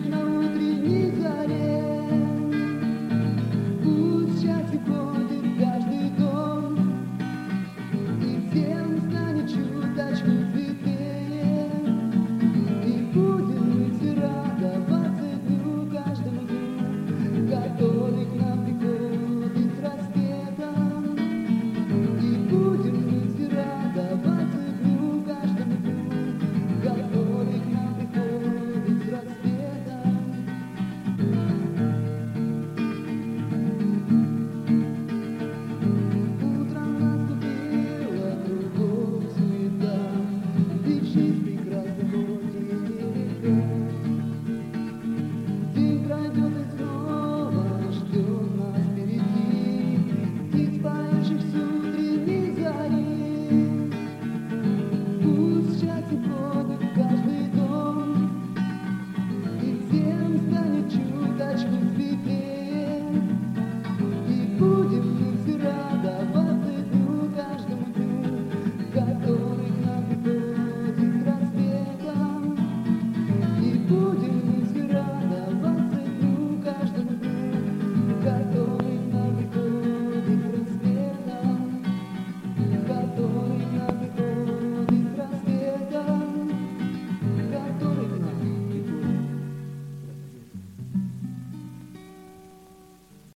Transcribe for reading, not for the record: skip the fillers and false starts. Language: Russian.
на утренней заре. Пусть счастье входит в каждый дом, и всем станет чуточку светлее. И будем мы все радоваться дню, каждому дню, который к нам приходит с рассветом. И будем мы все радоваться дню, каждому дню, который к нам приходит с рассветом. Утром наступила кругом суета, ведь жизнь прекрасна, хоть и нелегка.